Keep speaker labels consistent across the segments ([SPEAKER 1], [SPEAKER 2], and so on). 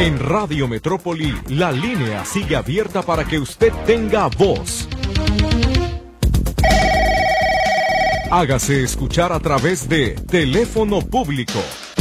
[SPEAKER 1] En Radio Metrópoli, la línea sigue abierta para que usted tenga voz. Hágase escuchar a través de teléfono público.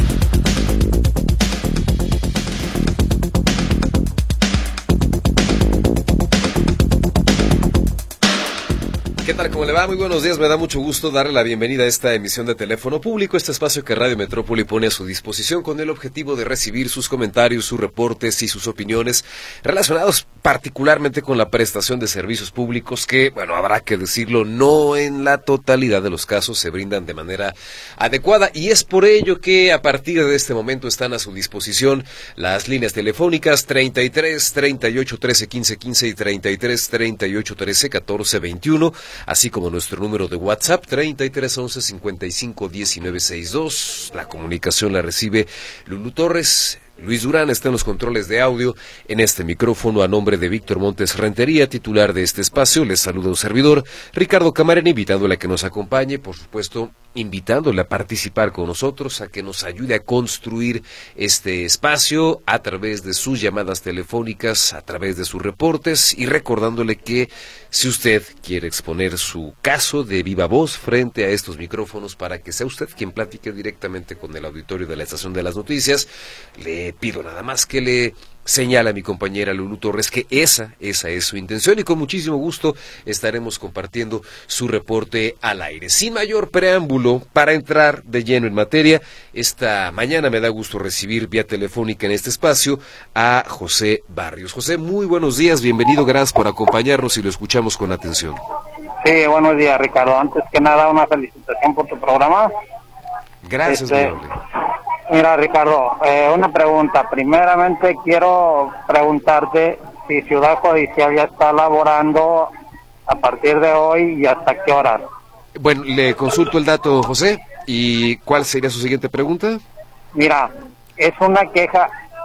[SPEAKER 2] ¿Qué tal? ¿Cómo le va? Muy buenos días. Me da mucho gusto darle la bienvenida a esta emisión de Teléfono Público, este espacio que Radio Metrópoli pone a su disposición con el objetivo de recibir sus comentarios, sus reportes y sus opiniones relacionados particularmente con la prestación de servicios públicos que, bueno, habrá que decirlo, no en la totalidad de los casos se brindan de manera adecuada, y es por ello que a partir de este momento están a su disposición las líneas telefónicas 33 38 13 15 15 y 33 38 13 14 21, así como nuestro número de WhatsApp 33 11 55 19 62. La comunicación la recibe Lulú Torres. Luis Durán está en los controles de audio. En este micrófono, a nombre de Víctor Montes Rentería, titular de este espacio, les saluda un servidor, Ricardo Camarena, invitándole a que nos acompañe, por supuesto, invitándole a participar con nosotros, a que nos ayude a construir este espacio a través de sus llamadas telefónicas, a través de sus reportes, y recordándole que si usted quiere exponer su caso de viva voz frente a estos micrófonos para que sea usted quien platique directamente con el auditorio de la Estación de las Noticias, le pido nada más que le señala a mi compañera Lulú Torres que esa es su intención, y con muchísimo gusto estaremos compartiendo su reporte al aire. Sin mayor preámbulo, para entrar de lleno en materia, esta mañana me da gusto recibir vía telefónica en este espacio a José Barrios. José, muy buenos días, bienvenido, gracias por acompañarnos y lo escuchamos con atención.
[SPEAKER 3] Sí, buenos días, Ricardo. Antes que nada, una felicitación por tu programa.
[SPEAKER 2] Gracias, muy amable.
[SPEAKER 3] Mira, Ricardo, una pregunta. Primeramente quiero preguntarte si Ciudad Judicial ya está laborando a partir de hoy y hasta qué hora.
[SPEAKER 2] Bueno, le consulto el dato, José, y ¿cuál sería su siguiente pregunta?
[SPEAKER 3] Mira, es una queja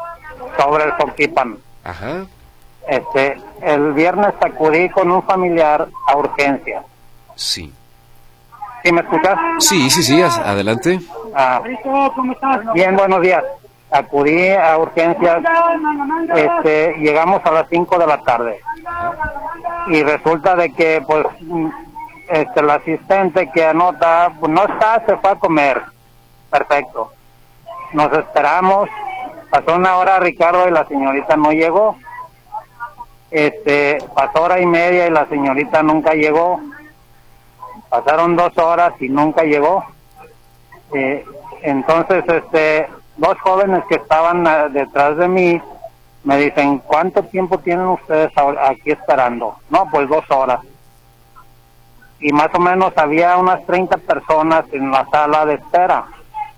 [SPEAKER 3] sobre el Soquipan.
[SPEAKER 2] Ajá.
[SPEAKER 3] El viernes acudí con un familiar a urgencia.
[SPEAKER 2] Sí.
[SPEAKER 3] ¿Sí me escuchas?
[SPEAKER 2] Sí, adelante.
[SPEAKER 3] ¿Cómo estás? Bien, buenos días. Acudí a urgencias, llegamos a las 5 de la tarde. Y resulta de que, pues, el asistente que anota, pues no está, se fue a comer. Perfecto. Nos esperamos, pasó una hora, Ricardo, y la señorita no llegó. Pasó hora y media y la señorita nunca llegó. Pasaron 2 horas y nunca llegó. Entonces, dos jóvenes que estaban detrás de mí me dicen, ¿cuánto tiempo tienen ustedes aquí esperando? No, pues 2 horas. Y más o menos había unas 30 personas en la sala de espera.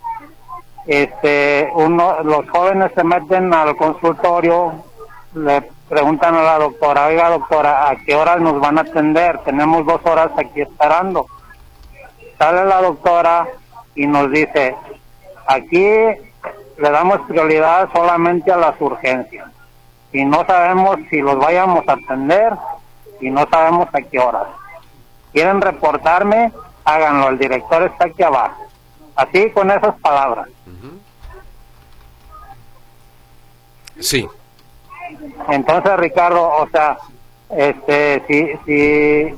[SPEAKER 3] Los jóvenes se meten al consultorio, le preguntan a la doctora, oiga doctora, ¿a qué horas nos van a atender? Tenemos 2 horas aquí esperando. Sale la doctora y nos dice, aquí le damos prioridad solamente a las urgencias. Y no sabemos si los vayamos a atender y no sabemos a qué horas. ¿Quieren reportarme? Háganlo, el director está aquí abajo. Así, con esas palabras.
[SPEAKER 2] Sí.
[SPEAKER 3] Entonces, Ricardo, o sea, si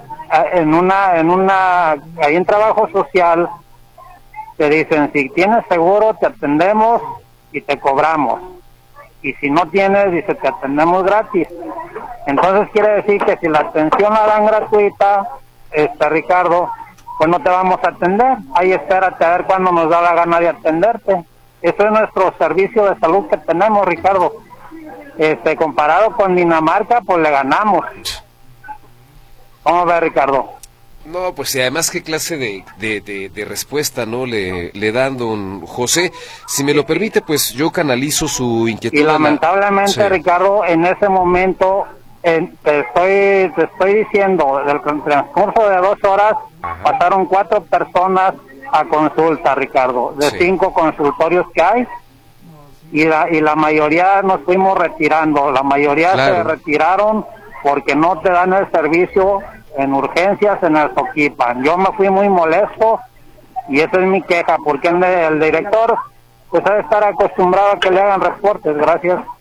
[SPEAKER 3] ahí en trabajo social te dicen, si tienes seguro te atendemos y te cobramos, y si no tienes, dice, te atendemos gratis. Entonces quiere decir que si la atención la dan gratuita, Ricardo, pues no te vamos a atender. Ahí espérate a ver cuándo nos da la gana de atenderte. Eso es nuestro servicio de salud que tenemos, Ricardo. Comparado con Dinamarca, pues le ganamos. ¿Cómo ves, Ricardo?
[SPEAKER 2] No, pues y además qué clase de respuesta, ¿no? Le dan, don José. Si me lo permite, pues yo canalizo su inquietud.
[SPEAKER 3] Y lamentablemente, sí. Ricardo, en ese momento, te estoy diciendo, del transcurso de 2 horas, pasaron 4 personas a consulta, Ricardo, de 5 consultorios que hay. Y la mayoría nos fuimos retirando, la mayoría se retiraron porque no te dan el servicio en urgencias en el Soquipan. Yo me fui muy molesto y esa es mi queja, porque el director pues debe estar acostumbrado a que le hagan reportes. Gracias.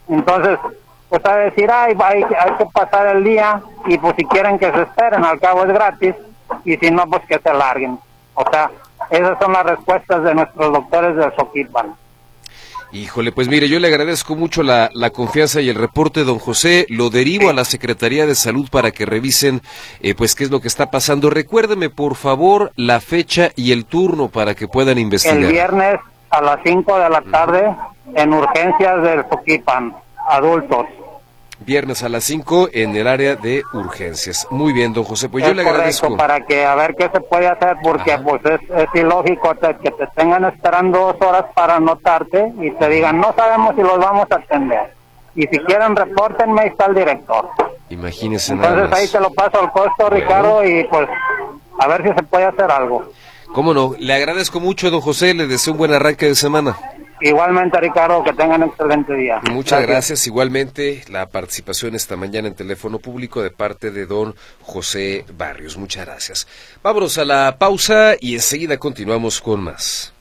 [SPEAKER 3] Entonces, pues a decir, hay que pasar el día, y pues si quieren que se esperen, al cabo es gratis, y si no, pues que se larguen. O sea, esas son las respuestas de nuestros doctores del Xochitl.
[SPEAKER 2] Híjole, pues mire, yo le agradezco mucho la confianza y el reporte, don José. Lo derivo a la Secretaría de Salud para que revisen, pues, qué es lo que está pasando. Recuérdeme, por favor, la fecha y el turno para que puedan investigar.
[SPEAKER 3] El viernes a las 5 de la tarde en urgencias del Xochitl, adultos.
[SPEAKER 2] Viernes a las 5 en el área de urgencias. Muy bien, don José, pues yo le agradezco.
[SPEAKER 3] Para que a ver qué se puede hacer, porque pues es ilógico que te tengan esperando 2 horas para anotarte y te digan, no sabemos si los vamos a atender. Y si quieren, repórtenme, ahí está el director.
[SPEAKER 2] Imagínese nada
[SPEAKER 3] Entonces
[SPEAKER 2] más.
[SPEAKER 3] ahí te lo paso al costo, Ricardo, y pues a ver si se puede hacer algo.
[SPEAKER 2] ¿Cómo no? Le agradezco mucho, don José, le deseo un buen arranque de semana.
[SPEAKER 3] Igualmente, Ricardo, que tengan un excelente día.
[SPEAKER 2] Muchas gracias. Igualmente, la participación esta mañana en teléfono público de parte de don José Barrios. Muchas gracias. Vámonos a la pausa y enseguida continuamos con más.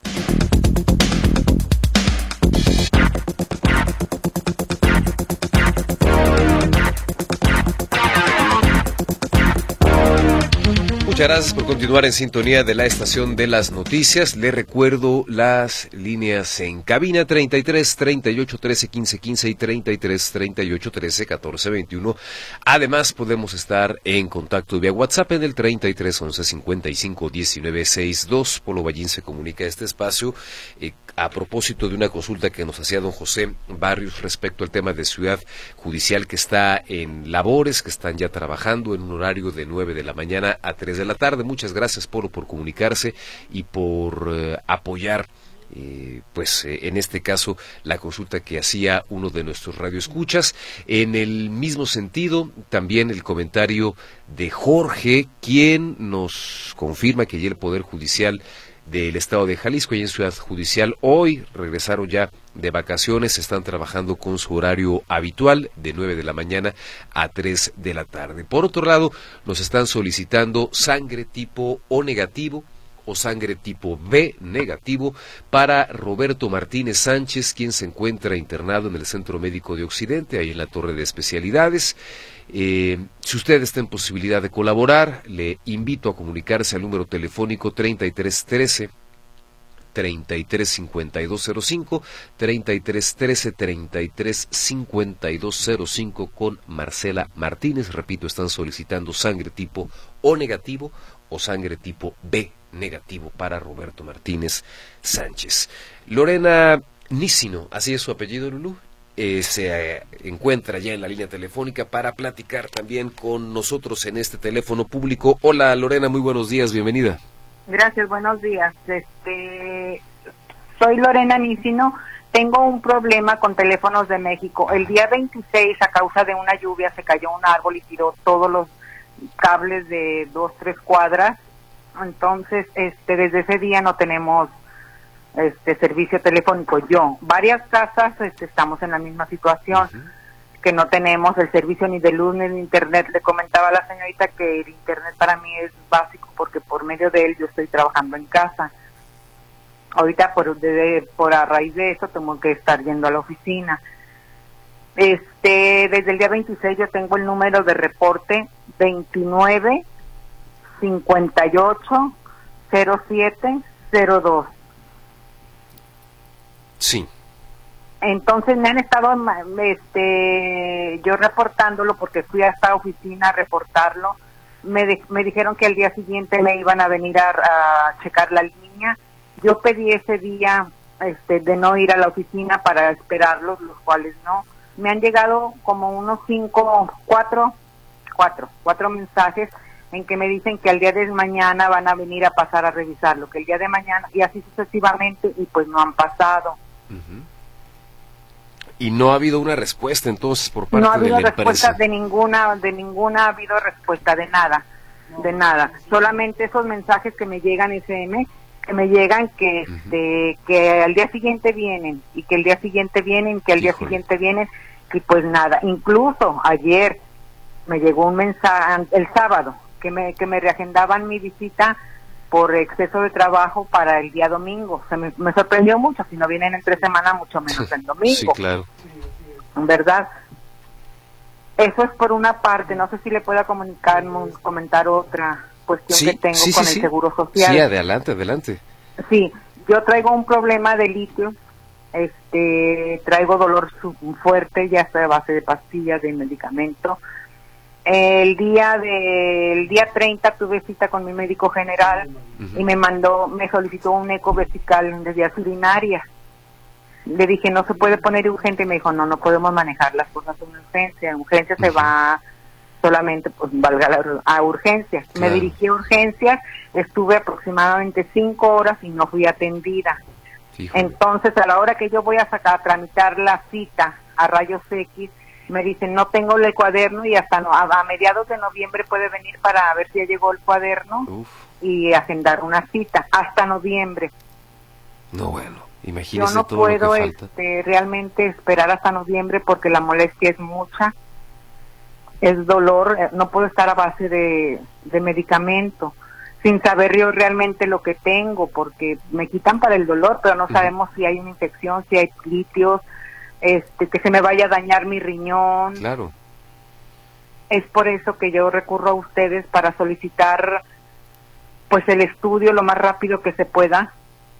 [SPEAKER 2] Muchas gracias por continuar en sintonía de la estación de las noticias. Le recuerdo las líneas en cabina: 33 38 13 15 15 y 33 38 13 14 21. Además, podemos estar en contacto vía WhatsApp en el 33 11 55 19 62. Polo Ballín se comunica a este espacio a propósito de una consulta que nos hacía don José Barrios respecto al tema de Ciudad Judicial, que está en labores, que están ya trabajando en un horario de 9 de la mañana a 3 de la tarde. Muchas gracias, Polo, por comunicarse y por apoyar, en este caso, la consulta que hacía uno de nuestros radioescuchas. En el mismo sentido, también el comentario de Jorge, quien nos confirma que ya el Poder Judicial del Estado de Jalisco y en Ciudad Judicial hoy regresaron ya de vacaciones, están trabajando con su horario habitual de 9 de la mañana a 3 de la tarde. Por otro lado, nos están solicitando sangre tipo O negativo o sangre tipo B negativo para Roberto Martínez Sánchez, quien se encuentra internado en el Centro Médico de Occidente, ahí en la Torre de Especialidades. Si usted está en posibilidad de colaborar, le invito a comunicarse al número telefónico 3313 335205, 3313 335205 con Marcela Martínez. Repito, están solicitando sangre tipo O negativo o sangre tipo B negativo para Roberto Martínez Sánchez. Lorena Nícino, así es su apellido, Lulú, se encuentra ya en la línea telefónica para platicar también con nosotros en este teléfono público. Hola, Lorena, muy buenos días, bienvenida.
[SPEAKER 4] Gracias, buenos días. Soy Lorena Nícino. Tengo un problema con Teléfonos de México. El día 26, a causa de una lluvia, se cayó un árbol y tiró todos los cables de 2-3 cuadras. Entonces, desde ese día no tenemos servicio telefónico. Varias casas estamos en la misma situación, que no tenemos el servicio ni de luz ni de internet. Le comentaba a la señorita que el internet para mí es básico porque por medio de él yo estoy trabajando en casa. Ahorita por a raíz de eso tengo que estar yendo a la oficina. Desde el día 26 yo tengo el número de reporte 29 58 07 02.
[SPEAKER 2] Sí.
[SPEAKER 4] Entonces me han estado yo reportándolo porque fui a esta oficina a reportarlo. Me dijeron que al día siguiente me iban a venir a checar la línea. Yo pedí ese día de no ir a la oficina para esperarlos, los cuales no. Me han llegado como unos 4 mensajes en que me dicen que al día de mañana van a venir a pasar a revisarlo, que el día de mañana, y así sucesivamente, y pues no han pasado.
[SPEAKER 2] Y no ha habido una respuesta entonces por parte de la empresa.
[SPEAKER 4] No ha habido respuesta de ninguna ha habido respuesta de nada. Solamente esos mensajes que me llegan SM, que me llegan que al día siguiente vienen, y que el día siguiente vienen, que al día siguiente vienen, y pues nada. Incluso ayer me llegó un mensaje, el sábado, que me reagendaban mi visita por exceso de trabajo para el día domingo. Me sorprendió mucho, si no vienen entre semana, mucho menos el domingo.
[SPEAKER 2] Sí, claro.
[SPEAKER 4] ¿verdad? Eso es por una parte. No sé si le pueda comentar otra cuestión que tengo con el Seguro Social.
[SPEAKER 2] Sí, adelante.
[SPEAKER 4] Sí, yo traigo un problema de litio, traigo dolor fuerte, ya sea a base de pastillas, de medicamento. El día 30 tuve cita con mi médico general y me solicitó un eco vesical de vías urinarias. Le dije, no se puede poner urgente, y me dijo, no podemos manejar las cosas en urgencia. En urgencia se va solamente, pues valga a urgencias. Claro. Me dirigí a urgencias, estuve aproximadamente 5 horas y no fui atendida. Híjole. Entonces, a la hora que yo voy a tramitar la cita a rayos X, me dicen, no tengo el cuaderno y hasta a mediados de noviembre puede venir para ver si ya llegó el cuaderno y agendar una cita, hasta noviembre.
[SPEAKER 2] No, bueno, imagínese.
[SPEAKER 4] Yo no
[SPEAKER 2] todo
[SPEAKER 4] puedo
[SPEAKER 2] lo que falta.
[SPEAKER 4] Realmente esperar hasta noviembre porque la molestia es mucha, es dolor, no puedo estar a base de medicamento, sin saber yo realmente lo que tengo, porque me quitan para el dolor, pero no sabemos si hay una infección, si hay litios, que se me vaya a dañar mi riñón.
[SPEAKER 2] Claro.
[SPEAKER 4] Es por eso que yo recurro a ustedes para solicitar pues el estudio lo más rápido que se pueda.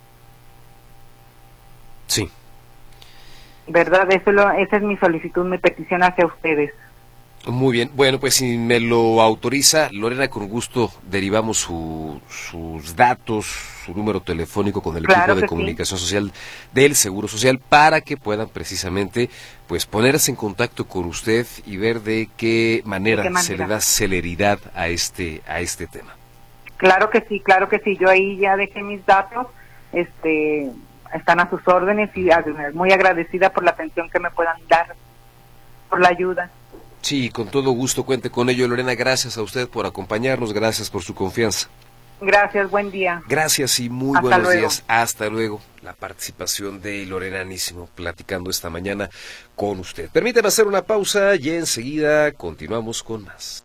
[SPEAKER 2] Sí.
[SPEAKER 4] ¿Verdad? Esa es mi solicitud, mi petición hacia ustedes.
[SPEAKER 2] Muy bien, bueno, pues si me lo autoriza, Lorena, con gusto derivamos sus datos, su número telefónico con el equipo de comunicación social del Seguro Social para que puedan precisamente pues ponerse en contacto con usted y ver de qué manera se le da celeridad a este tema.
[SPEAKER 4] Claro que sí, yo ahí ya dejé mis datos, están a sus órdenes y muy agradecida por la atención que me puedan dar, por la ayuda.
[SPEAKER 2] Sí, con todo gusto, cuente con ello, Lorena. Gracias a usted por acompañarnos, gracias por su confianza.
[SPEAKER 4] Gracias, buen día.
[SPEAKER 2] Gracias y muy buenos días. Hasta luego. La participación de Lorena Anísimo platicando esta mañana con usted. Permítame hacer una pausa y enseguida continuamos con más.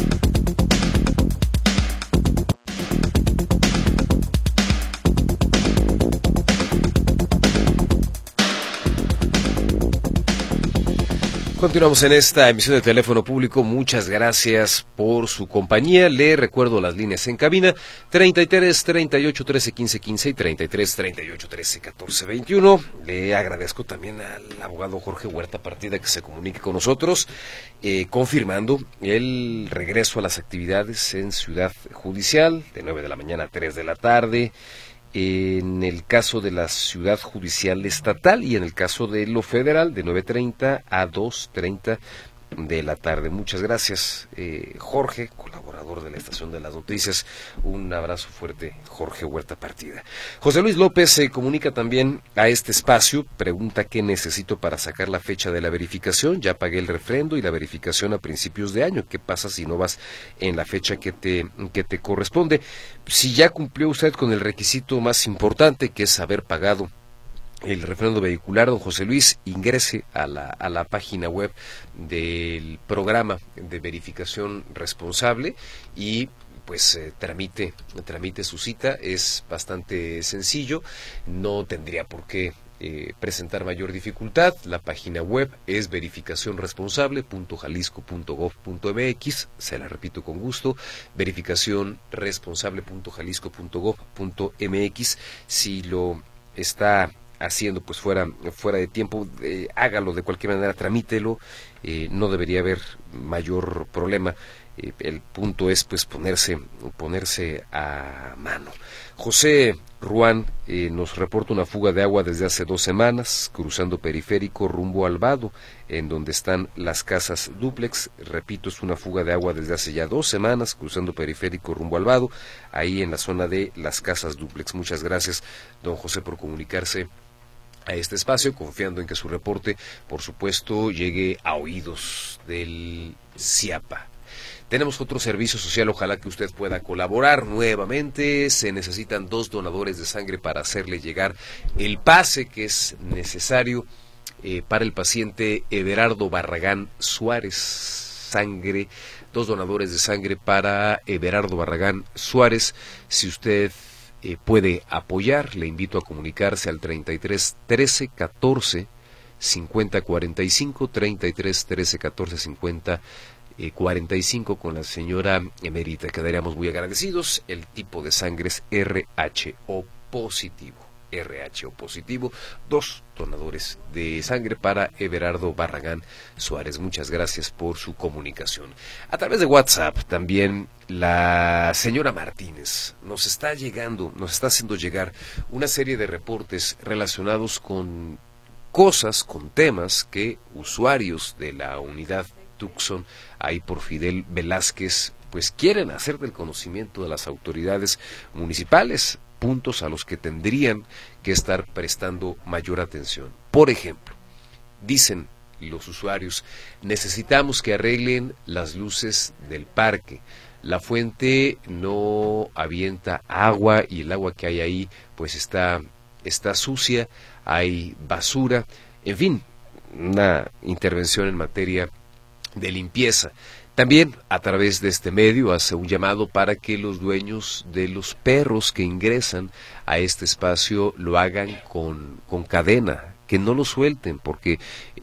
[SPEAKER 2] Continuamos en esta emisión de Teléfono Público. Muchas gracias por su compañía. Le recuerdo las líneas en cabina: 33 38 13 15 15 y 33 38 13 14 21. Le agradezco también al abogado Jorge Huerta Partida que se comunique con nosotros, confirmando el regreso a las actividades en Ciudad Judicial de 9 de la mañana a 3 de la tarde. En el caso de la Ciudad Judicial Estatal y en el caso de lo federal de 9:30 a 2:30 de la tarde. Muchas gracias, Jorge, colaborador de la Estación de las Noticias. Un abrazo fuerte, Jorge Huerta Partida. José Luis López se comunica también a este espacio, pregunta qué necesito para sacar la fecha de la verificación. Ya pagué el refrendo y la verificación a principios de año. ¿Qué pasa si no vas en la fecha que te corresponde? Si ya cumplió usted con el requisito más importante, que es haber pagado el refrendo vehicular, don José Luis, ingrese a la página web del programa de verificación responsable y pues tramite su cita. Es bastante sencillo, no tendría por qué presentar mayor dificultad. La página web es verificacionresponsable.jalisco.gov.mx, se la repito con gusto, verificacionresponsable.jalisco.gov.mx. Si lo está haciendo pues fuera de tiempo, hágalo de cualquier manera, tramítelo, no debería haber mayor problema. El punto es pues ponerse a mano. José Ruán nos reporta una fuga de agua desde hace 2 semanas, cruzando Periférico rumbo al Vado, en donde están las casas dúplex. Repito, es una fuga de agua desde hace ya 2 semanas, cruzando Periférico rumbo al Vado, ahí en la zona de las casas dúplex. Muchas gracias, don José, por comunicarse a este espacio, confiando en que su reporte, por supuesto, llegue a oídos del CIAPA. Tenemos otro servicio social, ojalá que usted pueda colaborar nuevamente. Se necesitan 2 donadores de sangre para hacerle llegar el pase que es necesario para el paciente Everardo Barragán Suárez. Sangre, 2 donadores de sangre para Everardo Barragán Suárez. Si usted puede apoyar, le invito a comunicarse al 33 13 14 5045, 33 13 14 50 45 con la señora Emerita. Quedaríamos muy agradecidos. El tipo de sangre es RH-O positivo. RH-O positivo, 2 donadores de sangre para Everardo Barragán Suárez. Muchas gracias por su comunicación. A través de WhatsApp también la señora Martínez nos está haciendo llegar una serie de reportes relacionados con cosas, con temas que usuarios de la unidad Tucson, ahí por Fidel Velázquez, pues quieren hacer del conocimiento de las autoridades municipales, puntos a los que tendrían que estar prestando mayor atención. Por ejemplo, dicen los usuarios, necesitamos que arreglen las luces del parque. La fuente no avienta agua y el agua que hay ahí pues está sucia, hay basura, en fin, una intervención en materia de limpieza. También a través de este medio hace un llamado para que los dueños de los perros que ingresan a este espacio lo hagan con cadena, que no lo suelten, porque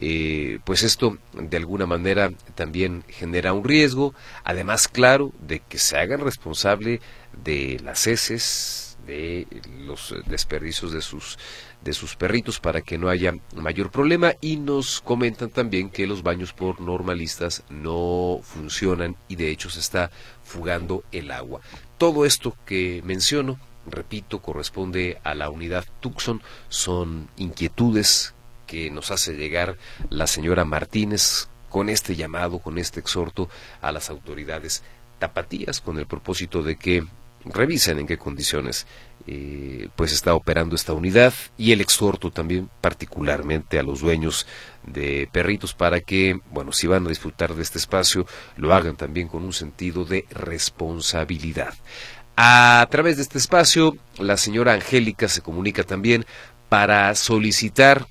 [SPEAKER 2] pues esto de alguna manera también genera un riesgo, además claro, de que se hagan responsable de las heces, de los desperdicios de sus perritos para que no haya mayor problema. Y nos comentan también que los baños por normalistas no funcionan y de hecho se está fugando el agua. Todo esto que menciono, repito, corresponde a la unidad Tucson, son inquietudes que nos hace llegar la señora Martínez con este llamado, con este exhorto a las autoridades tapatías, con el propósito de que revisen en qué condiciones pues está operando esta unidad, y el exhorto también particularmente a los dueños de perritos para que, bueno, si van a disfrutar de este espacio, lo hagan también con un sentido de responsabilidad. A través de este espacio, la señora Angélica se comunica también para solicitar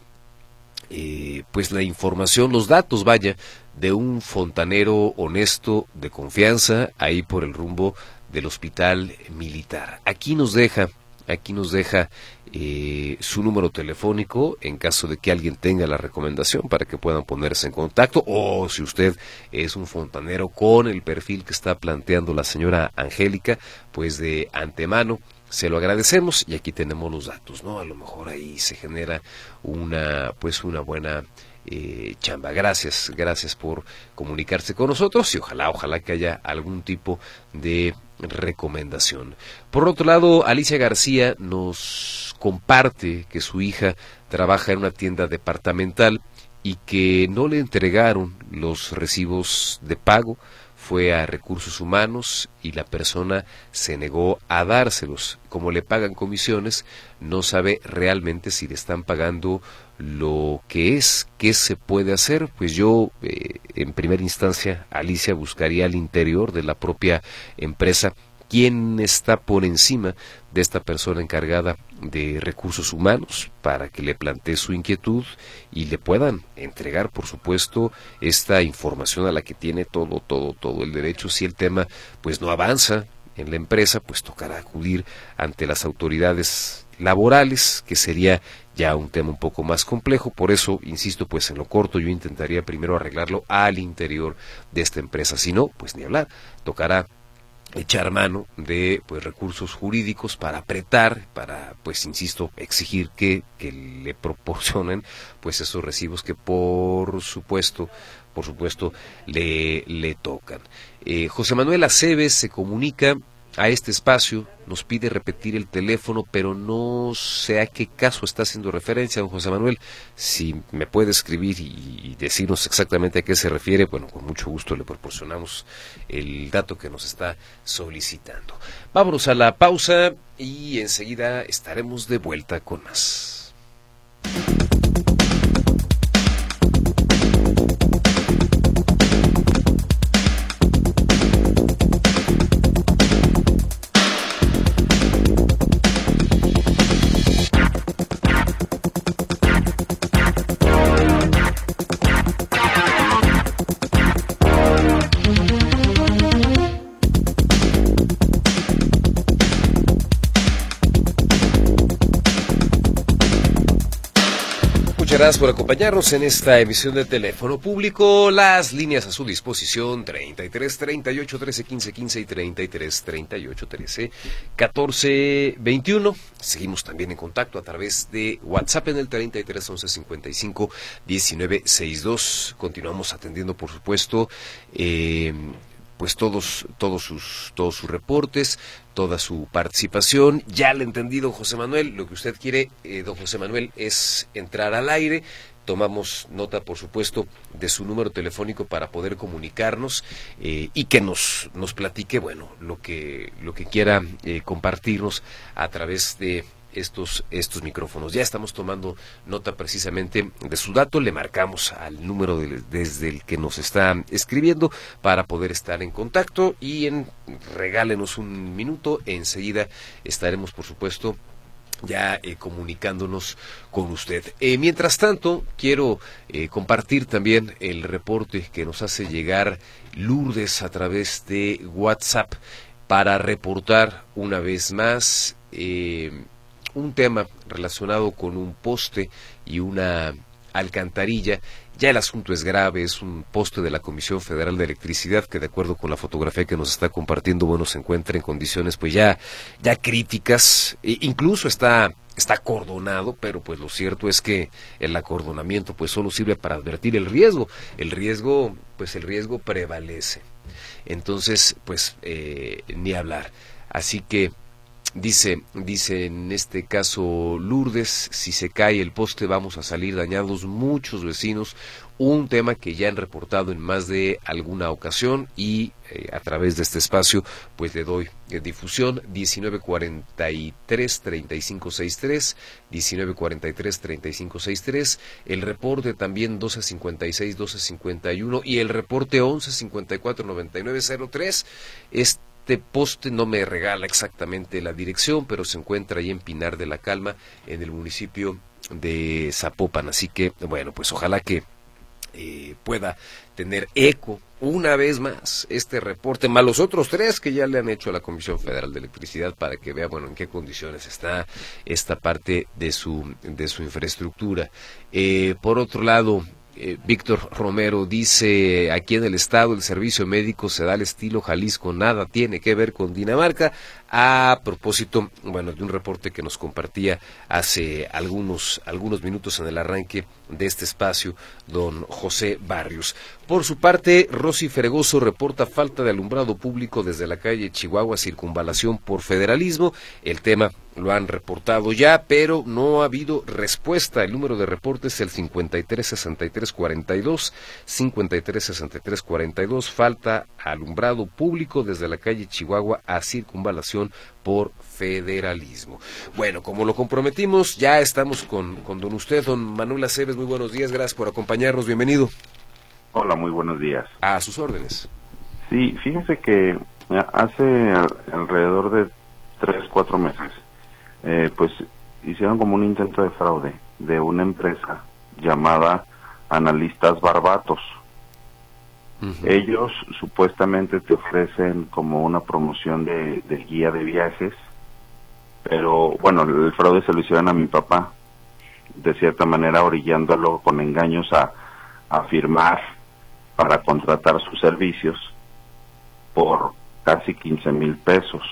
[SPEAKER 2] pues la información, los datos, vaya, de un fontanero honesto, de confianza, ahí por el rumbo del Hospital Militar. Aquí nos deja su número telefónico en caso de que alguien tenga la recomendación para que puedan ponerse en contacto, o si usted es un fontanero con el perfil que está planteando la señora Angélica, pues de antemano se lo agradecemos, y aquí tenemos los datos, ¿no? A lo mejor ahí se genera una buena chamba. Gracias por comunicarse con nosotros, y ojalá que haya algún tipo de recomendación. Por otro lado, Alicia García nos comparte que su hija trabaja en una tienda departamental y que no le entregaron los recibos de pago. Fue a Recursos Humanos y la persona se negó a dárselos. Como le pagan comisiones, no sabe realmente si le están pagando lo que es. ¿Qué se puede hacer? Pues yo, en primera instancia, Alicia, buscaría al interior de la propia empresa quién está por encima de esta persona encargada de Recursos Humanos para que le plantee su inquietud y le puedan entregar, por supuesto, esta información a la que tiene todo el derecho. Si el tema pues no avanza en la empresa, pues tocará acudir ante las autoridades laborales, que sería ya un tema un poco más complejo. Por eso, insisto, pues en lo corto yo intentaría primero arreglarlo al interior de esta empresa. Si no, pues ni hablar, tocará echar mano de pues recursos jurídicos para apretar, para pues insisto, exigir que le proporcionen pues esos recibos que por supuesto le tocan. José Manuel Aceves se comunica a este espacio, nos pide repetir el teléfono, pero no sé a qué caso está haciendo referencia, don José Manuel. Si me puede escribir y decirnos exactamente a qué se refiere, bueno, con mucho gusto le proporcionamos el dato que nos está solicitando. Vámonos a la pausa y enseguida estaremos de vuelta con más. gracias por acompañarnos en esta emisión de Teléfono Público. Las líneas a su disposición: 33 38 13 15 15 y 33 38 13 14 21. Seguimos también en contacto a través de WhatsApp en el 33 11 55 19 62. Continuamos atendiendo, por supuesto, pues todos sus reportes, toda su participación. Ya le entendí, don José Manuel. Lo que usted quiere, don José Manuel, es entrar al aire. Tomamos nota, por supuesto, de su número telefónico para poder comunicarnos y que nos platique, bueno, lo que quiera compartirnos a través de estos micrófonos. Ya estamos tomando nota precisamente de su dato. Le marcamos al número desde el que nos está escribiendo para poder estar en contacto y regálenos un minuto. Enseguida estaremos, por supuesto, ya comunicándonos con usted. Mientras tanto, quiero compartir también el reporte que nos hace llegar Lourdes a través de WhatsApp para reportar una vez más un tema relacionado con un poste y una alcantarilla. Ya el asunto es grave, es un poste de la Comisión Federal de Electricidad que, de acuerdo con la fotografía que nos está compartiendo, bueno, se encuentra en condiciones pues ya críticas. Incluso está acordonado, pero pues lo cierto es que el acordonamiento pues solo sirve para advertir el riesgo. El riesgo prevalece. Entonces, pues ni hablar. Así que Dice en este caso Lourdes: si se cae el poste vamos a salir dañados muchos vecinos. Un tema que ya han reportado en más de alguna ocasión y a través de este espacio pues le doy difusión. 1943-3563, 1943-3563, el reporte también 1256-1251 y el reporte 1154-9903. Este poste no me regala exactamente la dirección, pero se encuentra ahí en Pinar de la Calma, en el municipio de Zapopan. Así que, bueno, pues ojalá que pueda tener eco una vez más este reporte, más los otros 3 que ya le han hecho a la Comisión Federal de Electricidad, para que vea, bueno, en qué condiciones está esta parte de su infraestructura. Por otro lado, Víctor Romero dice: aquí en el estado el servicio médico se da al estilo Jalisco, nada tiene que ver con Dinamarca. A propósito, bueno, de un reporte que nos compartía hace algunos minutos en el arranque de este espacio don José Barrios. Por su parte, Rosy Fregoso reporta falta de alumbrado público desde la calle Chihuahua, circunvalación por Federalismo. El tema lo han reportado ya, pero no ha habido respuesta. El número de reportes es el 536342, 536342. Falta alumbrado público desde la calle Chihuahua a circunvalación por Federalismo. Bueno, como lo comprometimos, ya estamos con don Manuel Aceves. Muy buenos días, gracias por acompañarnos, bienvenido.
[SPEAKER 5] Hola, muy buenos días.
[SPEAKER 2] A sus órdenes.
[SPEAKER 5] Sí, fíjense que hace alrededor de 3-4 meses, pues hicieron como un intento de fraude de una empresa llamada Analistas Barbatos. Ellos supuestamente te ofrecen como una promoción de guía de viajes, pero bueno, el fraude se lo hicieron a mi papá, de cierta manera orillándolo con engaños a firmar para contratar sus servicios por casi 15,000 pesos.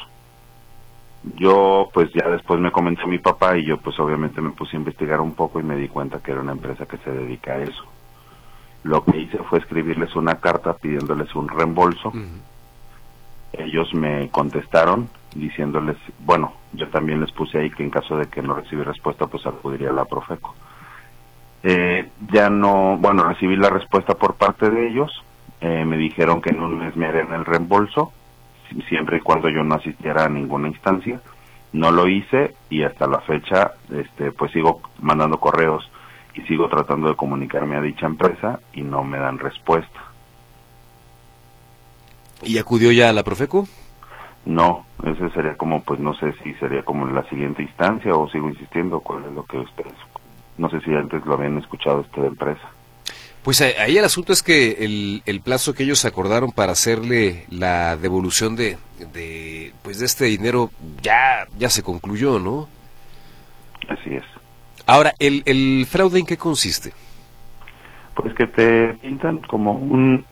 [SPEAKER 5] Yo pues ya después me comenté a mi papá y yo pues obviamente me puse a investigar un poco y me di cuenta que era una empresa que se dedica a eso. Lo que hice fue escribirles una carta pidiéndoles un reembolso. Ellos me contestaron diciéndoles, bueno, yo también les puse ahí que en caso de que no recibí respuesta, pues acudiría a la Profeco. Ya no, bueno, recibí la respuesta por parte de ellos. Me dijeron que en un mes me harían el reembolso, siempre y cuando yo no asistiera a ninguna instancia. No lo hice y hasta la fecha, pues sigo mandando correos y sigo tratando de comunicarme a dicha empresa y no me dan respuesta.
[SPEAKER 2] ¿Y acudió ya a la Profeco?
[SPEAKER 5] No, ese sería como, pues no sé si sería como la siguiente instancia o sigo insistiendo, cuál es lo que ustedes, no sé si antes lo habían escuchado de empresa.
[SPEAKER 2] Pues ahí el asunto es que el plazo que ellos acordaron para hacerle la devolución de este dinero ya se concluyó, ¿no?
[SPEAKER 5] Así es.
[SPEAKER 2] Ahora, ¿el fraude en qué consiste?
[SPEAKER 5] Pues que te pintan como un,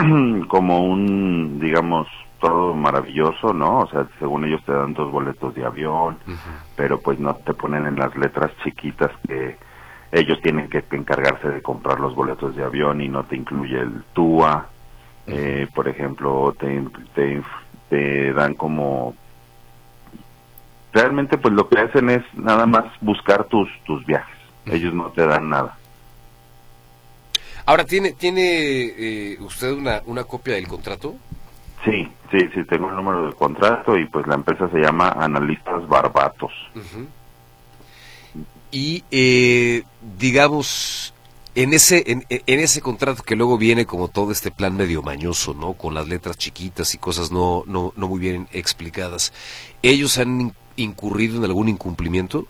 [SPEAKER 5] digamos, todo maravilloso, ¿no? O sea, según ellos te dan 2 boletos de avión, pero pues no te ponen en las letras chiquitas que ellos tienen que encargarse de comprar los boletos de avión y no te incluye el TUA. Por ejemplo, te dan como... Realmente pues lo que hacen es nada más buscar tus viajes. Ellos no te dan nada.
[SPEAKER 2] Ahora, ¿tiene usted una copia del contrato?
[SPEAKER 5] Sí, tengo el número del contrato y pues la empresa se llama Analistas Barbatos.
[SPEAKER 2] Y digamos, en ese contrato que luego viene como todo este plan medio mañoso, ¿no? Con las letras chiquitas y cosas no muy bien explicadas, ¿ellos han incurrido en algún incumplimiento?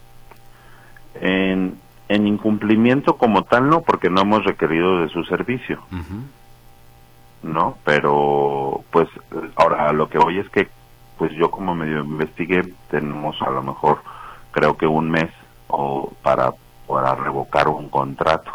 [SPEAKER 5] En incumplimiento como tal no, porque no hemos requerido de su servicio. ¿No? Pero pues ahora lo que voy es que pues yo como medio investigué, tenemos a lo mejor creo que un mes o para revocar un contrato.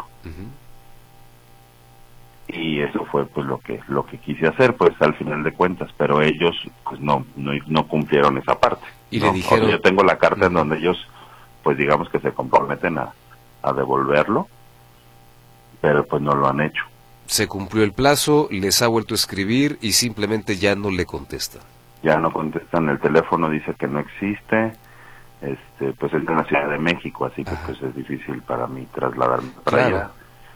[SPEAKER 5] Y eso fue pues lo que quise hacer pues al final de cuentas, pero ellos pues no cumplieron esa parte.
[SPEAKER 2] Y
[SPEAKER 5] ¿no?
[SPEAKER 2] le dijeron...
[SPEAKER 5] Yo tengo la carta en donde ellos pues digamos que se comprometen a devolverlo, pero pues no lo han hecho.
[SPEAKER 2] Se cumplió el plazo, les ha vuelto a escribir y simplemente ya no le contesta.
[SPEAKER 5] Ya no contestan el teléfono, dice que no existe. Pues es de la Ciudad de México, así que pues es difícil para mí trasladarme para allá.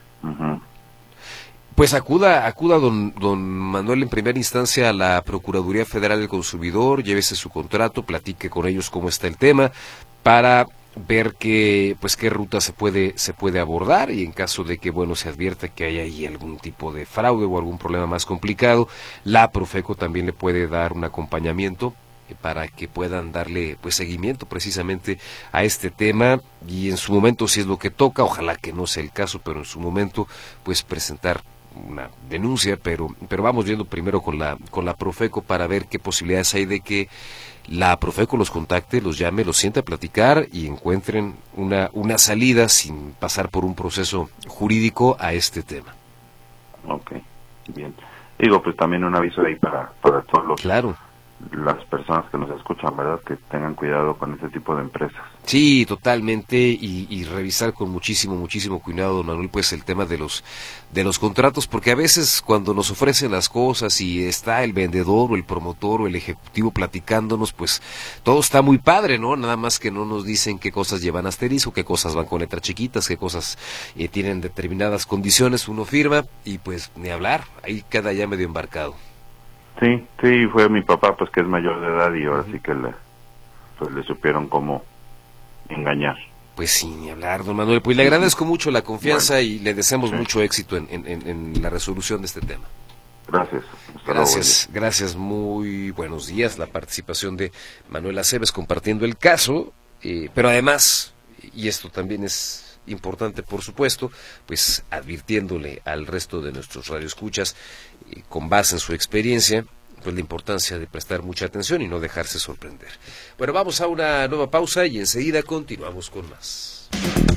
[SPEAKER 2] Pues acuda don Manuel en primera instancia a la Procuraduría Federal del Consumidor, llévese su contrato, platique con ellos cómo está el tema para ver qué ruta se puede abordar, y en caso de que se advierta que hay ahí algún tipo de fraude o algún problema más complicado, la Profeco también le puede dar un acompañamiento para que puedan darle seguimiento precisamente a este tema, y en su momento, si es lo que toca, ojalá que no sea el caso, pero en su momento presentar una denuncia, pero vamos viendo primero con la Profeco para ver qué posibilidades hay de que la Profeco los contacte, los llame, los siente a platicar y encuentren una salida sin pasar por un proceso jurídico a este tema.
[SPEAKER 5] Ok, bien. Digo, pues también un aviso ahí para todos los...
[SPEAKER 2] Claro.
[SPEAKER 5] Las personas que nos escuchan, ¿verdad? Que tengan cuidado con este tipo de empresas.
[SPEAKER 2] Sí, totalmente, y revisar con muchísimo cuidado, don Manuel, el tema de los contratos, porque a veces cuando nos ofrecen las cosas y está el vendedor o el promotor o el ejecutivo platicándonos, pues todo está muy padre, ¿no? Nada más que no nos dicen qué cosas llevan asterisco, qué cosas van con letras chiquitas, qué cosas tienen determinadas condiciones, uno firma y pues ni hablar, ahí queda ya medio embarcado.
[SPEAKER 5] Sí, fue mi papá, pues que es mayor de edad, y ahora sí que le supieron cómo engañar.
[SPEAKER 2] Pues sí, ni hablar, don Manuel. Pues le agradezco mucho la confianza y le deseamos mucho éxito en la resolución de este tema.
[SPEAKER 5] Gracias.
[SPEAKER 2] Gracias, muy buenos días. La participación de Manuel Aceves compartiendo el caso, pero además, y esto también es importante por supuesto, pues advirtiéndole al resto de nuestros radioescuchas, con base en su experiencia, pues la importancia de prestar mucha atención y no dejarse sorprender. Bueno, vamos a una nueva pausa y enseguida continuamos con más.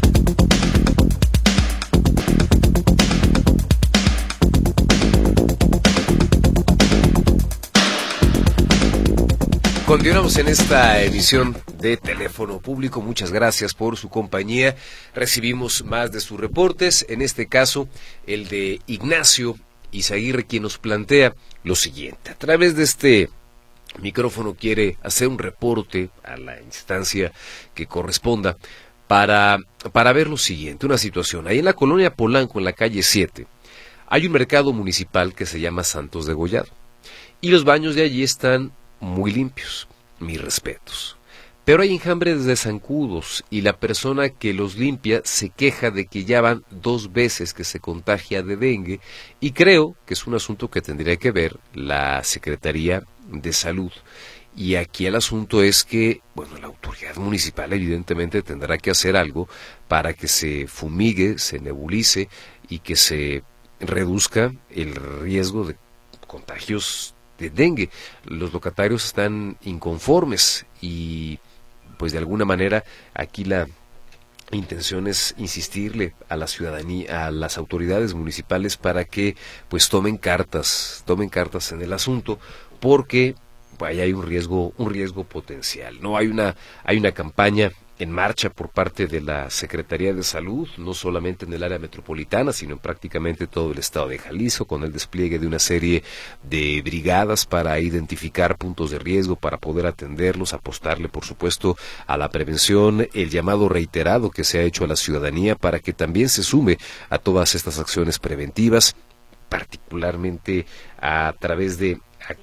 [SPEAKER 2] Continuamos en esta emisión de Teléfono Público. Muchas gracias por su compañía. Recibimos más de sus reportes, en este caso el de Ignacio Izaguirre, quien nos plantea lo siguiente. A través de este micrófono quiere hacer un reporte a la instancia que corresponda para ver lo siguiente, una situación. Ahí en la colonia Polanco, en la calle 7, hay un mercado municipal que se llama Santos de Gollado, y los baños de allí están muy limpios, mis respetos. Pero hay enjambres de zancudos y la persona que los limpia se queja de que ya van 2 veces que se contagia de dengue, y creo que es un asunto que tendría que ver la Secretaría de Salud. Y aquí el asunto es que, la autoridad municipal evidentemente tendrá que hacer algo para que se fumigue, se nebulice y que se reduzca el riesgo de contagios de dengue. Los locatarios están inconformes y pues de alguna manera aquí la intención es insistirle a la ciudadanía, a las autoridades municipales para que pues tomen cartas en el asunto, porque pues, ahí hay un riesgo potencial. No hay una campaña en marcha por parte de la Secretaría de Salud, no solamente en el área metropolitana, sino en prácticamente todo el estado de Jalisco, con el despliegue de una serie de brigadas para identificar puntos de riesgo, para poder atenderlos, apostarle, por supuesto, a la prevención, el llamado reiterado que se ha hecho a la ciudadanía para que también se sume a todas estas acciones preventivas, particularmente a través de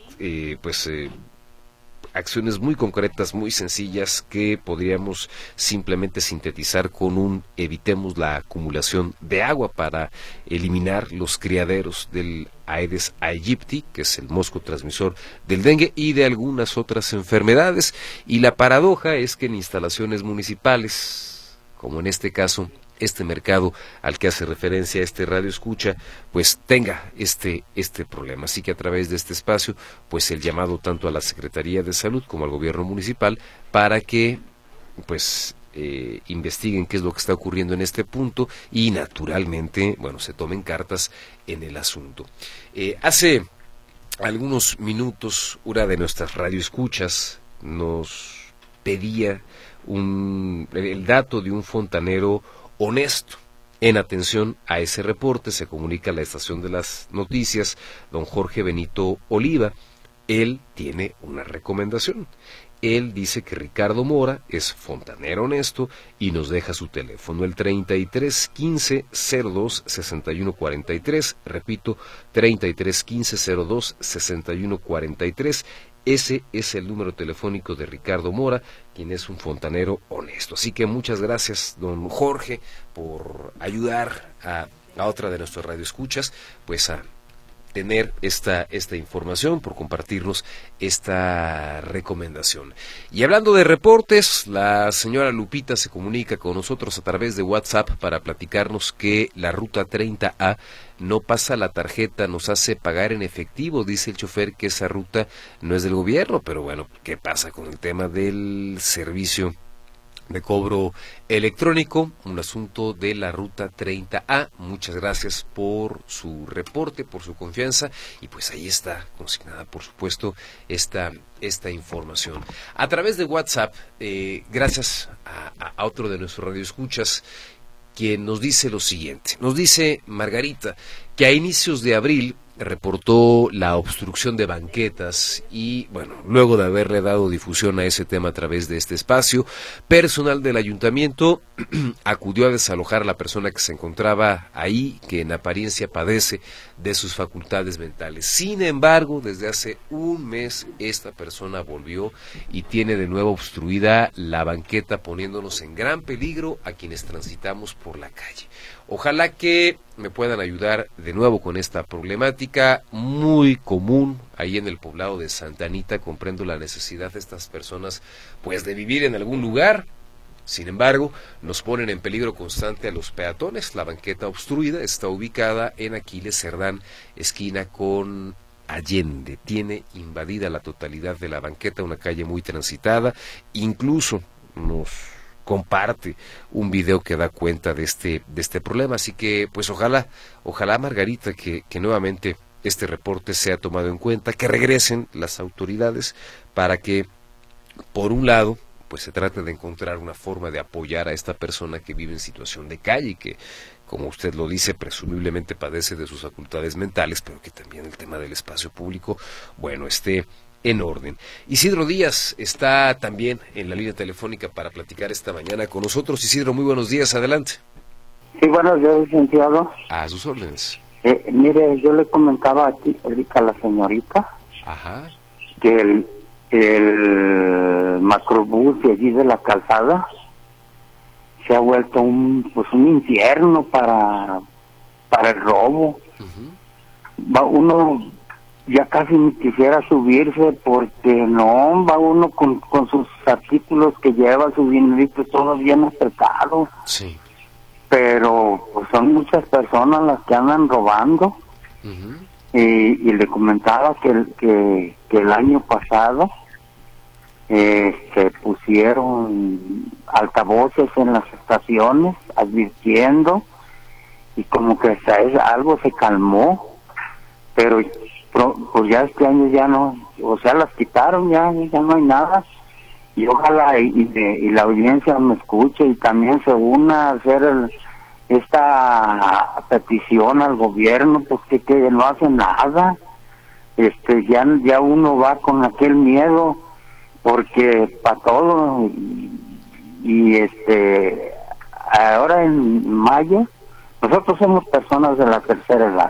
[SPEAKER 2] acciones muy concretas, muy sencillas, que podríamos simplemente sintetizar con un evitemos la acumulación de agua para eliminar los criaderos del Aedes aegypti, que es el mosco transmisor del dengue y de algunas otras enfermedades. Y la paradoja es que en instalaciones municipales, como en este caso, este mercado al que hace referencia este radio escucha, pues tenga este problema. Así que a través de este espacio, pues el llamado tanto a la Secretaría de Salud como al gobierno municipal para que pues investiguen qué es lo que está ocurriendo en este punto y naturalmente, bueno, se tomen cartas en el asunto. Hace algunos minutos una de nuestras radioescuchas nos pedía el dato de un fontanero honesto. En atención a ese reporte se comunica a la estación de las noticias don Jorge Benito Oliva. Él tiene una recomendación. Él dice que Ricardo Mora es fontanero honesto y nos deja su teléfono, el 33 15 02 61 43, repito, 33 15 02 61 43. Ese es el número telefónico de Ricardo Mora, quien es un fontanero honesto. Así que muchas gracias, don Jorge, por ayudar a otra de nuestras radioescuchas, pues a tener esta información, por compartirnos esta recomendación. Y hablando de reportes, la señora Lupita se comunica con nosotros a través de WhatsApp para platicarnos que la ruta 30A no pasa la tarjeta, nos hace pagar en efectivo. Dice el chofer que esa ruta no es del gobierno, pero bueno, ¿qué pasa con el tema del servicio de cobro electrónico? Un asunto de la ruta 30A. Muchas gracias por su reporte, por su confianza, y pues ahí está consignada, por supuesto, esta información. A través de WhatsApp, gracias a otro de nuestros radioescuchas, quien nos dice lo siguiente. Nos dice Margarita que a inicios de abril reportó la obstrucción de banquetas y, bueno, luego de haberle dado difusión a ese tema a través de este espacio, personal del ayuntamiento acudió a desalojar a la persona que se encontraba ahí, que en apariencia padece de sus facultades mentales. Sin embargo, desde hace un mes esta persona volvió y tiene de nuevo obstruida la banqueta, poniéndonos en gran peligro a quienes transitamos por la calle. Ojalá que me puedan ayudar de nuevo con esta problemática muy común ahí en el poblado de Santa Anita. Comprendo la necesidad de estas personas pues de vivir en algún lugar. Sin embargo, nos ponen en peligro constante a los peatones. La banqueta obstruida está ubicada en Aquiles Cerdán, esquina con Allende. Tiene invadida la totalidad de la banqueta, una calle muy transitada. Incluso nos comparte un video que da cuenta de este problema. Así que pues ojalá Margarita, que nuevamente este reporte sea tomado en cuenta, que regresen las autoridades para que, por un lado, pues se trate de encontrar una forma de apoyar a esta persona que vive en situación de calle y que, como usted lo dice, presumiblemente padece de sus facultades mentales, pero que también el tema del espacio público, bueno, esté en orden. Isidro Díaz está también en la línea telefónica para platicar esta mañana con nosotros. Isidro, muy buenos días, adelante.
[SPEAKER 3] Sí, buenos días, licenciado.
[SPEAKER 2] A sus órdenes.
[SPEAKER 3] Mire, yo le comentaba aquí ahorita a la señorita que el macrobús de allí de la calzada se ha vuelto un infierno para el robo. Va uno, ya casi ni quisiera subirse porque no, va uno con sus artículos que lleva, sus dineritos todos bien apretados.
[SPEAKER 2] Sí.
[SPEAKER 3] Pero pues son muchas personas las que andan robando. Y le comentaba que el año pasado se pusieron altavoces en las estaciones advirtiendo, y como que hasta algo se calmó, pero pues ya este año ya no, o sea, las quitaron, ya no hay nada, y ojalá y la audiencia me escuche y también se una a hacer esta petición al gobierno, pues que no hace nada. Ya uno va con aquel miedo, porque para todo, y ahora en mayo, nosotros somos personas de la tercera edad.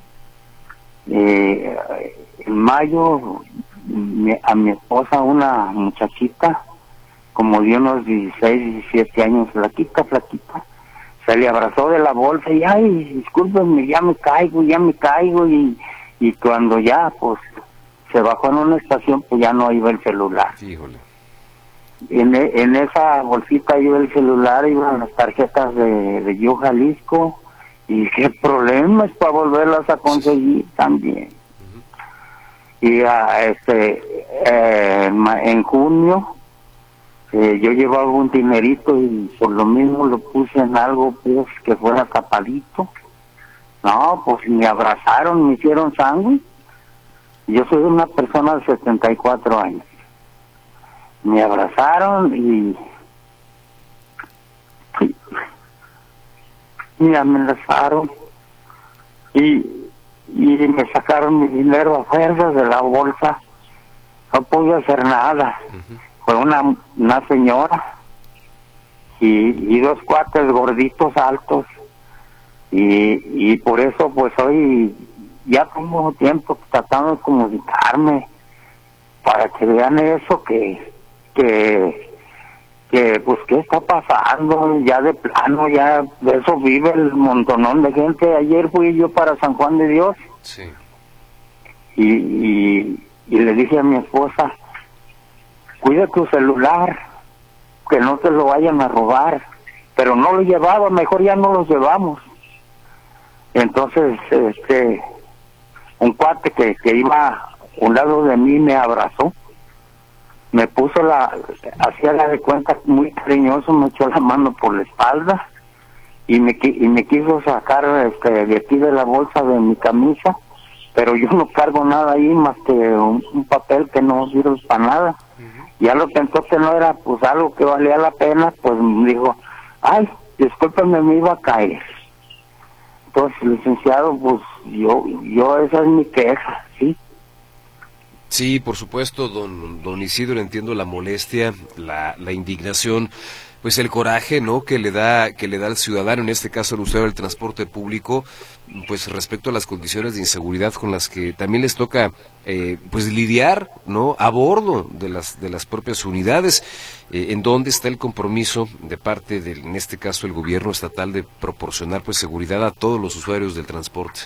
[SPEAKER 3] En mayo a mi esposa, una muchachita como de unos 16, 17 años, flaquita, se le abrazó de la bolsa y ay, discúlpenme, ya me caigo, y cuando ya pues se bajó en una estación, pues ya no iba el celular.
[SPEAKER 2] Híjole.
[SPEAKER 3] En esa bolsita iba el celular, iban las tarjetas de Yo Jalisco, y qué problemas para volverlas a conseguir también. Y en junio yo llevaba un dinerito y por lo mismo lo puse en algo pues que fuera tapadito. No, pues me abrazaron, me hicieron sándwich. Yo soy una persona de 74 años. Me abrazaron y me amenazaron y me sacaron mi dinero a fuerza de la bolsa. No pude hacer nada. Fue una señora y dos cuates gorditos altos, y por eso pues hoy ya tengo tiempo tratando de comunicarme para que vean eso, que pues qué está pasando ya de plano, ya de eso vive el montonón de gente. Ayer fui yo para San Juan de Dios,
[SPEAKER 2] sí,
[SPEAKER 3] y le dije a mi esposa, cuida tu celular, que no te lo vayan a robar, pero no lo llevaba, mejor ya no los llevamos. Entonces un cuate que iba a un lado de mí me abrazó, me puso hacía la de cuenta muy cariñoso, me echó la mano por la espalda y me quiso sacar de aquí de la bolsa de mi camisa, pero yo no cargo nada ahí más que un papel que no sirve para nada. Ya lo pensó que no era pues algo que valía la pena, pues me dijo, ay, discúlpeme, me iba a caer. Entonces, licenciado, pues yo esa es mi queja, ¿sí?
[SPEAKER 2] Sí, por supuesto, don Isidro, entiendo la molestia, la indignación, pues el coraje, ¿no?, que le da al ciudadano, en este caso al usuario del transporte público, pues respecto a las condiciones de inseguridad con las que también les toca pues lidiar, ¿no?, a bordo de las propias unidades. ¿En dónde está el compromiso de parte en este caso el gobierno estatal, de proporcionar pues seguridad a todos los usuarios del transporte?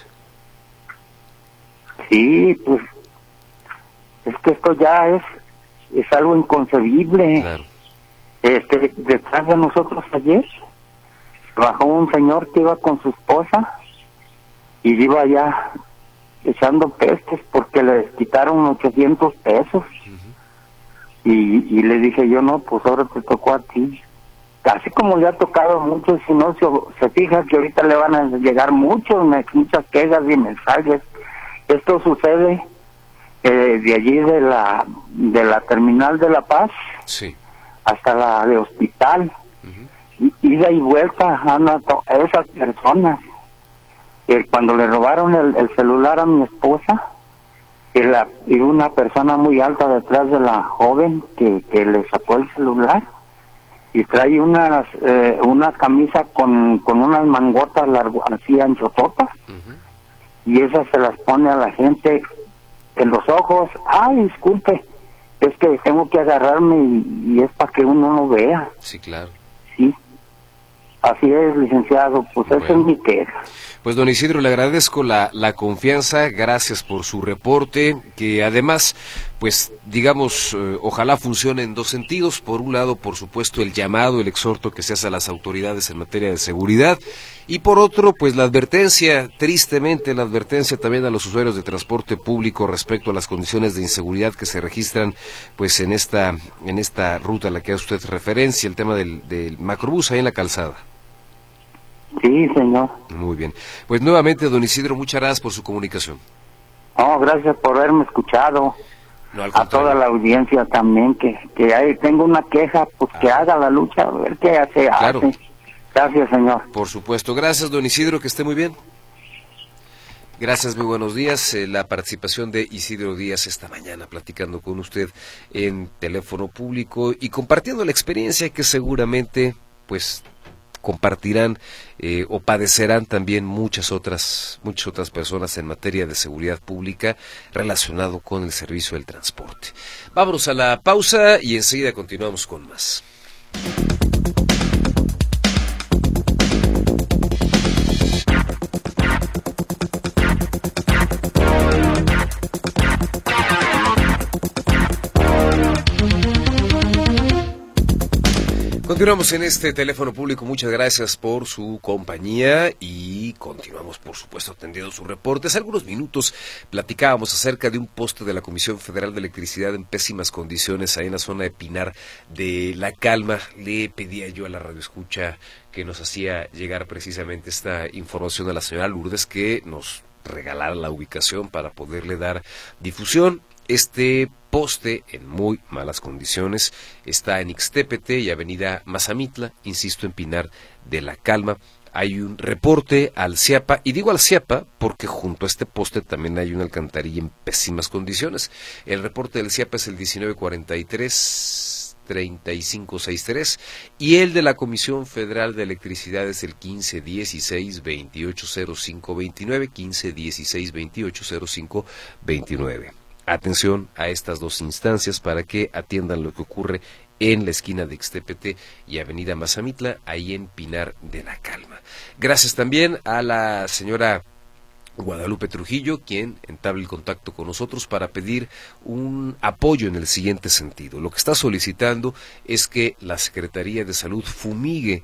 [SPEAKER 3] Sí, pues es que esto ya es algo inconcebible.
[SPEAKER 2] Claro.
[SPEAKER 3] Detrás de nosotros ayer bajó un señor que iba con su esposa y iba ya echando pestes porque le quitaron 800 pesos. Y le dije yo, no, pues ahora te tocó a ti. Así como le ha tocado mucho, si no se fija que ahorita le van a llegar muchas quejas y mensajes. Esto sucede de allí de la terminal de La Paz,
[SPEAKER 2] sí,
[SPEAKER 3] hasta la de Hospital, ida y vuelta a esas personas. Cuando le robaron el celular a mi esposa, y una persona muy alta detrás de la joven que le sacó el celular, y trae una camisa con unas mangotas así anchototas, y esas se las pone a la gente en los ojos. Ay, disculpe, es que tengo que agarrarme y es para que uno no vea.
[SPEAKER 2] Sí, claro.
[SPEAKER 3] Sí, así es, licenciado, pues bueno, esa es mi queja.
[SPEAKER 2] Pues don Isidro, le agradezco la confianza, gracias por su reporte, que además, pues digamos, ojalá funcione en dos sentidos. Por un lado, por supuesto, el llamado, el exhorto que se hace a las autoridades en materia de seguridad, Y por otro, pues la advertencia, tristemente la advertencia también a los usuarios de transporte público respecto a las condiciones de inseguridad que se registran pues en esta ruta a la que hace usted referencia, el tema del macrobús ahí en la calzada.
[SPEAKER 3] Sí, señor.
[SPEAKER 2] Muy bien. Pues nuevamente, don Isidro, muchas gracias por su comunicación.
[SPEAKER 3] No, gracias por haberme escuchado.
[SPEAKER 2] No, al
[SPEAKER 3] A
[SPEAKER 2] contrario.
[SPEAKER 3] toda la audiencia también, que ahí tengo una queja, pues que haga la lucha, a ver qué hace.
[SPEAKER 2] Claro.
[SPEAKER 3] Gracias, señor.
[SPEAKER 2] Por supuesto. Gracias, don Isidro, que esté muy bien. Gracias, muy buenos días. La participación de Isidro Díaz esta mañana platicando con usted en teléfono público y compartiendo la experiencia que seguramente pues compartirán o padecerán también muchas otras personas en materia de seguridad pública relacionado con el servicio del transporte. Vámonos a la pausa y enseguida continuamos con más. Continuamos en este teléfono público, muchas gracias por su compañía y continuamos por supuesto atendiendo sus reportes. Hace algunos minutos platicábamos acerca de un poste de la Comisión Federal de Electricidad en pésimas condiciones ahí en la zona de Pinar de La Calma. Le pedía yo a la radioescucha que nos hacía llegar precisamente esta información a la señora Lourdes que nos regalara la ubicación para poderle dar difusión. Este poste en muy malas condiciones está en Ixtépete y Avenida Mazamitla, insisto, en Pinar de La Calma. Hay un reporte al CIAPA, y digo al CIAPA porque junto a este poste también hay una alcantarilla en pésimas condiciones. El reporte del CIAPA es el 1943-3563 y el de la Comisión Federal de Electricidad es el 1516-280529, 1516-280529. Atención a estas dos instancias para que atiendan lo que ocurre en la esquina de Ixtépete y Avenida Mazamitla, ahí en Pinar de La Calma. Gracias también a la señora Guadalupe Trujillo, quien entabla el contacto con nosotros para pedir un apoyo en el siguiente sentido. Lo que está solicitando es que la Secretaría de Salud fumigue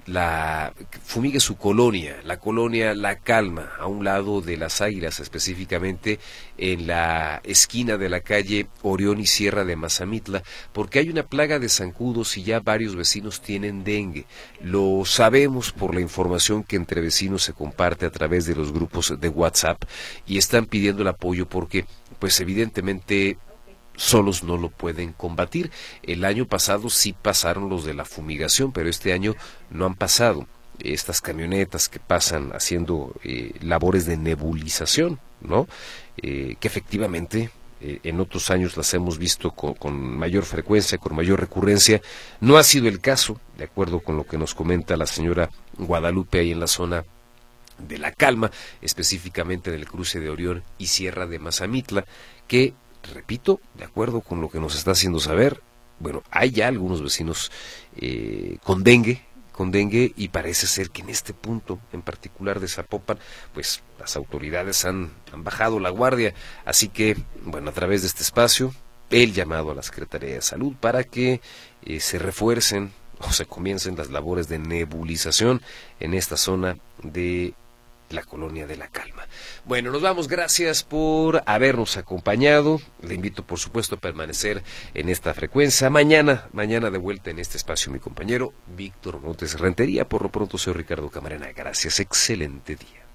[SPEAKER 2] su colonia, la colonia La Calma, a un lado de Las Águilas, específicamente en la esquina de la calle Orión y Sierra de Mazamitla, porque hay una plaga de zancudos y ya varios vecinos tienen dengue. Lo sabemos por la información que entre vecinos se comparte a través de los grupos de WhatsApp y están pidiendo el apoyo porque, pues evidentemente, solos no lo pueden combatir. El año pasado sí pasaron los de la fumigación, pero este año no han pasado estas camionetas que pasan haciendo labores de nebulización, ¿no? Que efectivamente en otros años las hemos visto con mayor frecuencia, con mayor recurrencia. No ha sido el caso, de acuerdo con lo que nos comenta la señora Guadalupe ahí en la zona de La Calma, específicamente en el cruce de Orión y Sierra de Mazamitla, que repito, de acuerdo con lo que nos está haciendo saber, bueno, hay ya algunos vecinos con dengue y parece ser que en este punto en particular de Zapopan, pues las autoridades han bajado la guardia, así que, bueno, a través de este espacio, el llamado a la Secretaría de Salud para que se refuercen o se comiencen las labores de nebulización en esta zona de la colonia de La Calma. Bueno, nos vamos, gracias por habernos acompañado. Le invito, por supuesto, a permanecer en esta frecuencia. Mañana de vuelta en este espacio, mi compañero Víctor Montes Rentería. Por lo pronto, soy Ricardo Camarena. Gracias, excelente día.